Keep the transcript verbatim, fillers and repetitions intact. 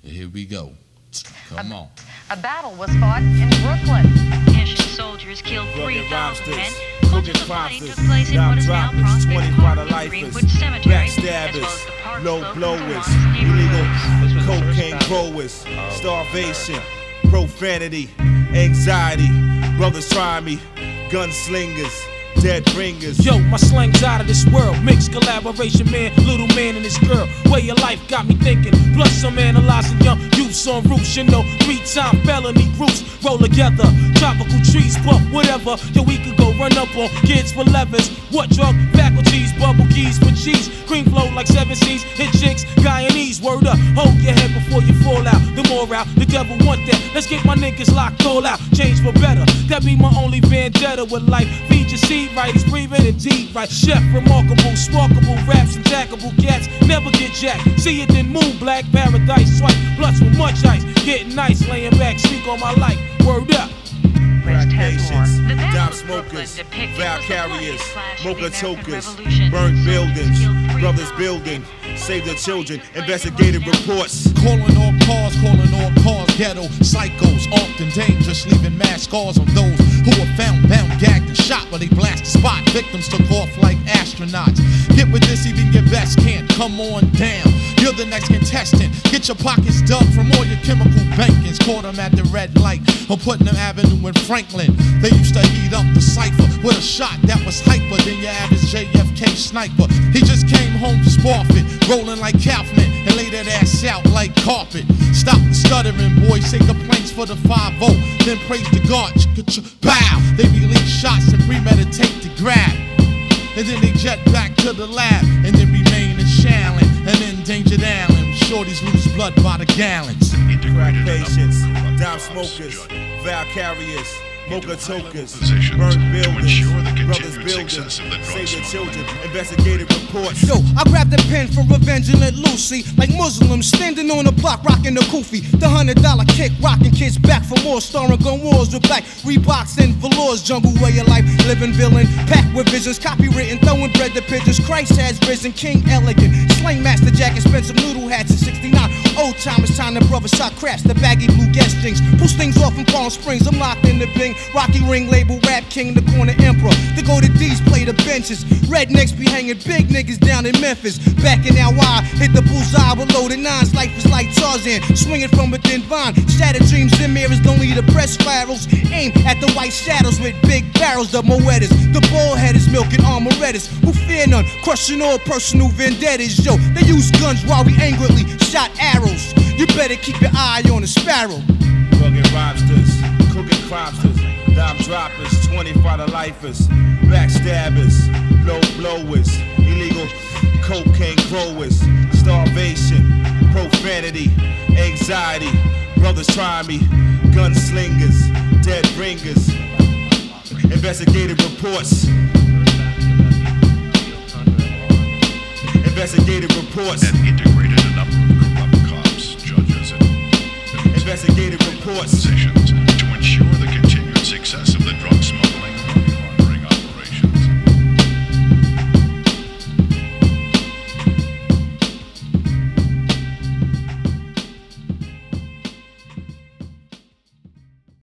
Here we go. Come a, on. A battle was fought in Brooklyn. Haitian soldiers killed three thousand men. Much of the fighting took place in Down what is now droppers, Prospect twenty-five Park, lifers, Greenwood Cemetery, as well backstabbers, as the Park low Slope blowers, and illegal neighborhoods. cocaine growers, starvation, profanity, anxiety, brothers try me, gunslingers, dead ringers. Yo, my slang's out of this world. Mixed collaboration, man, little man and his girl. Way of life got me thinking. Plus I'm analyzing young youths on roofs. You know, three-time felony groups roll together. Tropical trees, puff, whatever. Yo, we could go run up on kids for levers. What drug? Faculties, bubble keys for cheese. Cream flow like seven seas. Hit chicks, Guyanese, word up. Hold your head before you fall out. The moral, the devil want that. Let's get my niggas locked all out. Change for better. That be my only vendetta with life. Feed your seed right, he's breathing indeed right. Chef, remarkable, sparkable, raps, and jackable cats. Never get jacked. See it then move, black paradise swipe. Plus with much ice. Getting nice, laying back, speak on my life. Word up. Crack patients, The Battle dime of Brooklyn smokers, depicted vow was the bloody carriers, clash of mocha the American tokers, Revolution. burned Soldiers buildings, killed three brothers thousand building, men. save the children, Much of the investigative fighting was reports. Calling all cars, calling all cars, ghetto psychos, often dangerous, leaving mass scars on those who were found, bound, gagged, and shot when they blasted spot. Victims took off like astronauts. Get with this, even your best can't. Come on down. You're the next contestant. Get your pockets dug from all your chemical bankings. Caught them at the red light on Putnam Avenue in Franklin. They used to heat up the cipher with a shot that was hyper than your average J F K sniper. He just came home to Sparfit, rolling like Kaufman, and laid that ass out like carpet. Stop the stuttering, boys. Say complaints for the five oh, then praise the God. Bow. They release shots and premeditate to grab. And then they jet back to the lab, and then remain in Shallon, and endangered Allen. Shorties lose blood by the gallons. Crack patients, dime smokers, vow carriers, mocha tokers, positions burned to buildings, ensure the brothers continued building, success of the drug save the smuggling. children, investigative reports. Yo, I grabbed a pen for revenge and let Lucy, like Muslims standing on the block rocking the kufi. The hundred dollar kick, rocking kids back for more, starring gun wars with black Reeboks and velours. Jungle way of life, living villain, packed with visions, copywritten, throwing bread to pigeons. Christ has risen, King elegant, slang master jacket, Spencer noodle hats in sixty-nine. Old time, it's time the brother shot craps, the baggy blue guest jeans. Push things off in Palm Springs, I'm locked in the Bing. Rocky ring label, rap king, the corner emperor. The go to D's play the benches. Rednecks be hanging big niggas down in Memphis. Back in L Y, hit the bullseye with loaded nines. Life is like Tarzan, swinging from a thin vine. Shattered dreams and mirrors don't lead to press spirals. Aim at the white shadows with big barrels. The Moedas, the bullheaders milking armorettas. Who fear none, crushing all personal vendettas. Yo, they use guns while we angrily shot arrows. You better keep your eye on the sparrow. Rugged robsters, cooking cropsters, dime droppers, twenty-five lifers, backstabbers, low blowers, illegal cocaine growers, starvation, profanity, anxiety, brothers try me, gunslingers, dead ringers, investigative reports. Investigative reports. And integrated a number of corrupt cops, judges, and Investigative reports. positions to ensure the continued success of the drug smuggling.